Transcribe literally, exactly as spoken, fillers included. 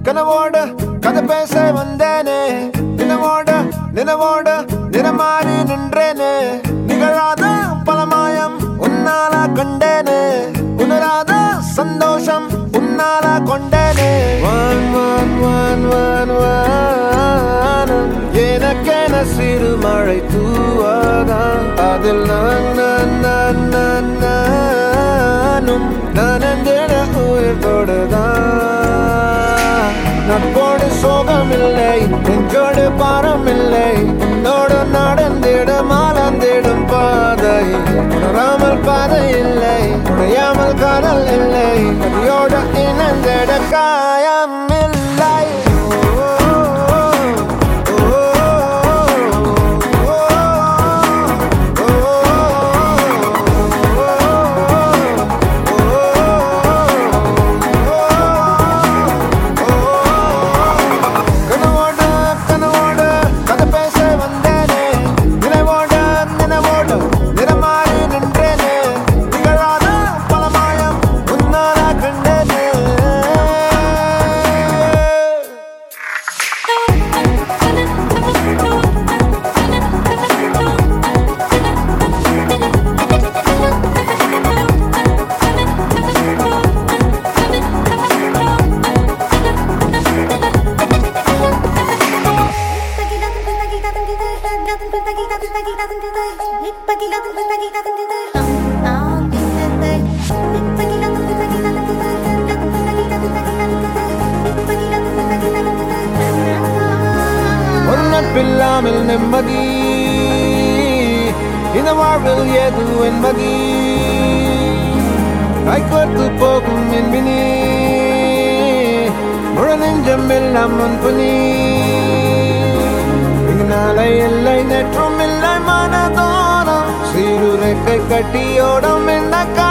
கனவோட கதை பேச வந்தேனே நினவோட நினவோட நிறமாறி நின்றேனே நிகழாத பலமாயம் உன்னால கண்டேனே உணராத சந்தோஷம் உன்னால கொண்டேனே வான் வான் வான் வான் வானம் எனக்கென சிறு மழை தூவாதா அதில் நான் நான் நான் நான் நானும் நனந்திட உயிர் தொடுதான் நட்போடு சோகமில்லை நெஞ்சோடு பாரமில்லை உன்னோடு நடந்திட மாலந்திடும் பாதை உணராமல் பாதை இல்லை உடையாமல் காதல் இல்லை நதியோடு இணைந்திட காயம் இல்லை பில்லாமல் நிம்மதி இந்த வாழ்வில் ஏது என்பதி கைகோர்த்து போகும் என்பினி முழு நெஞ்சம் எல்லாம் முன்புனி இந்நாளை இல்லை நேற்றும் இல்லை மனதோறும் சீருரைக்கை கட்டியோடும் இந்த